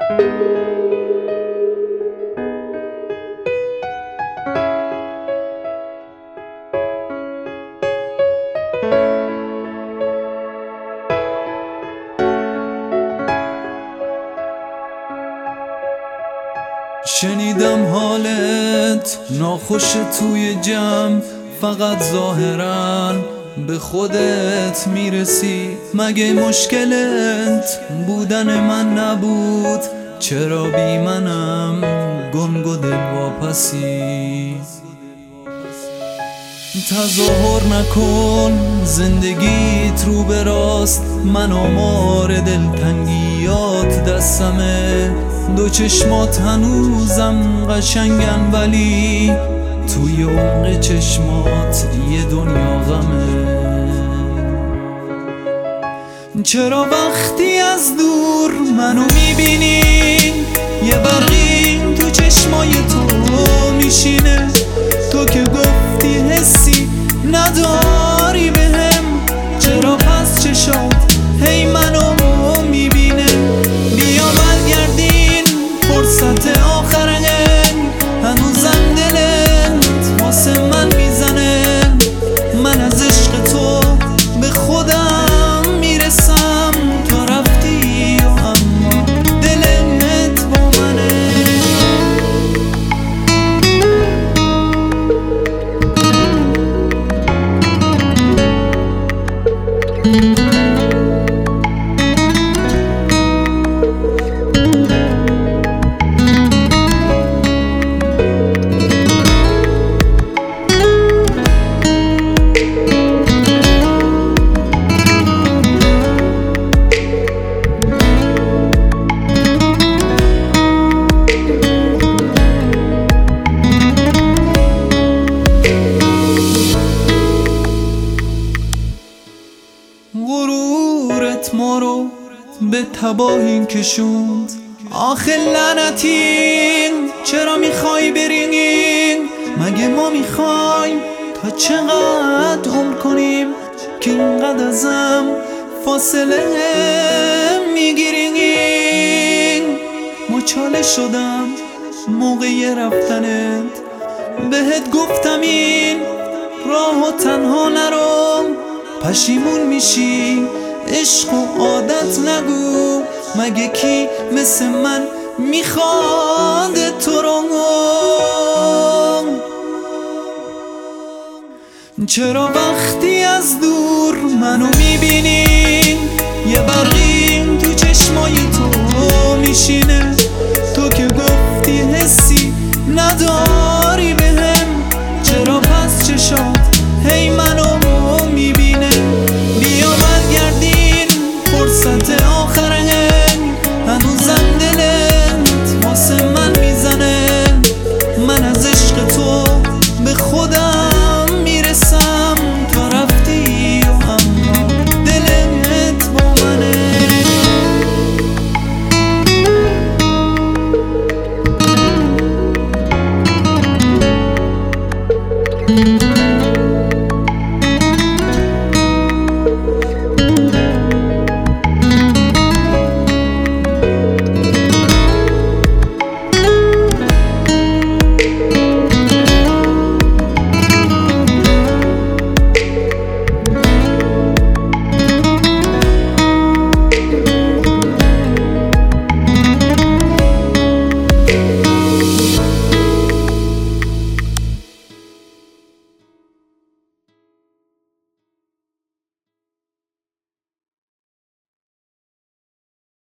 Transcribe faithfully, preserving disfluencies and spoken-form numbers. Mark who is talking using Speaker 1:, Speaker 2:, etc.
Speaker 1: شنیدم حالت ناخوش توی جمع، فقط ظاهرا به خودت میرسی. مگه مشکلت بودن من نبود؟ چرا بی منم گنگ و دل واپسی؟ تظاهر نکن زندگیت رو به راست، من آمار دلتنگیات دستمه. دو چشمات هنوزم قشنگن ولی توی عمق چشمات یه دنیا غمه. چرا وقتی از دور منو میبینی یه برقی تو چشمای تو میشینه؟ تو که گفتی حسی نداری بهم، چرا پس چشات هی منو میبینه؟ بیا برگردین فرصت آخره، هنوزم دلت واسه من میزنه. من از عشق تو به خودم میرسم، تو رفتی و اما دلت با منه. غرورت ما رو به تباهی کشوند. آخه لعنتین چرا میخوای برینیم؟ مگه ما میخوایم تا چقدر عمر کنیم که اینقدر ازم فاصله میگیریم؟ مچاله شدم موقع رفتنت، بهت گفتم این راه و تنها نرو. پشیمون میشی عشق و عادت نگو، مگه کی مثل من میخواد تو رو؟ چرا وقتی از دور منو میبینی یه برقی